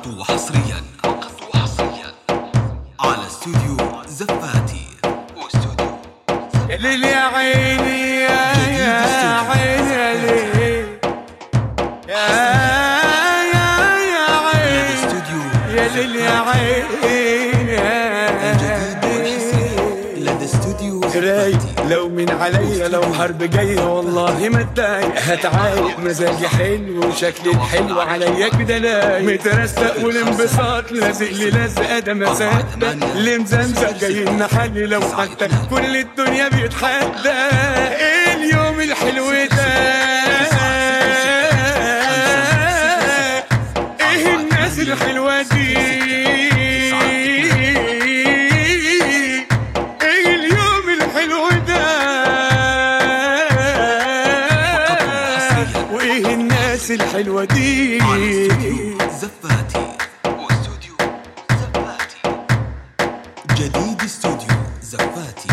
فقط وحصريا على استوديو زفاتي واستوديو ليل يا عيني يا عيني يا ليل يا عيني يا ليل يا عيني لدى استوديو رايق لو من عليا لو حرب جاية والله ما اتضايق هتعايق مزاجي حلو وشكلي الحلو عليا كده لايق مترستق والانبساط لازق لي لازقة ده مسافة اللي مزمزق جايين نحلي لو حتى كل الدنيا بيتحدى اليوم الحلو ده ايه الناس الحلوة دي الحلوة دي زفاتي واستوديو زفاتي جديد استوديو زفاتي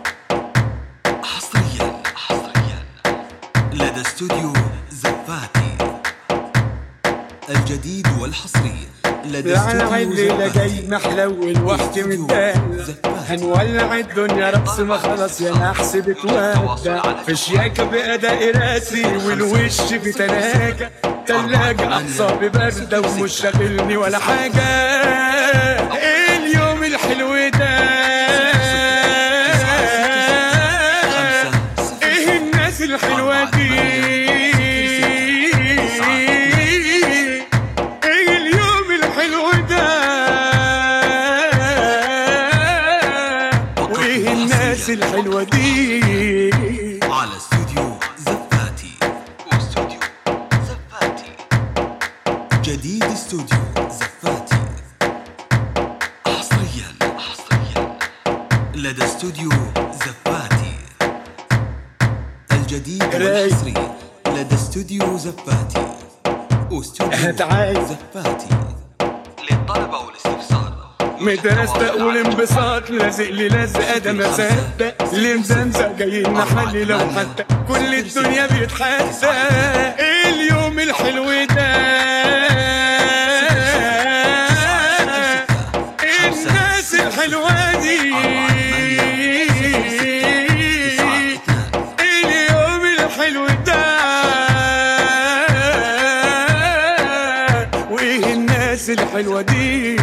حصريا لدى استوديو زفاتي الجديد والحصري لدى استوديو الليلة جاي محلول وقت متدلع هنولع الدنيا رقص ما خلاص يا نحس بتودع في شياكة بأداء راسي والوش في تلاجة تلاجة أعصابي باردة ومش شاغلني ولا حاجة اليوم الحلو ده ايه الناس الحلوة دي الحلوة دي على استوديو زفاتي واستوديو زفاتي جديد استوديو زفاتي حصريا لدى استوديو زفاتي الجديد والحصري لدى استوديو زفاتي واستوديو زفاتي للطلبة والاستفسار مترستق والانبساط لازق لي لازقة ده ما صدق اللي مزمزق جايين نحلي لو حتى كل الدنيا بيتحدى اليوم الحلو ده الناس الحلوة دي اليوم الحلو ده وايه الناس الحلوة دي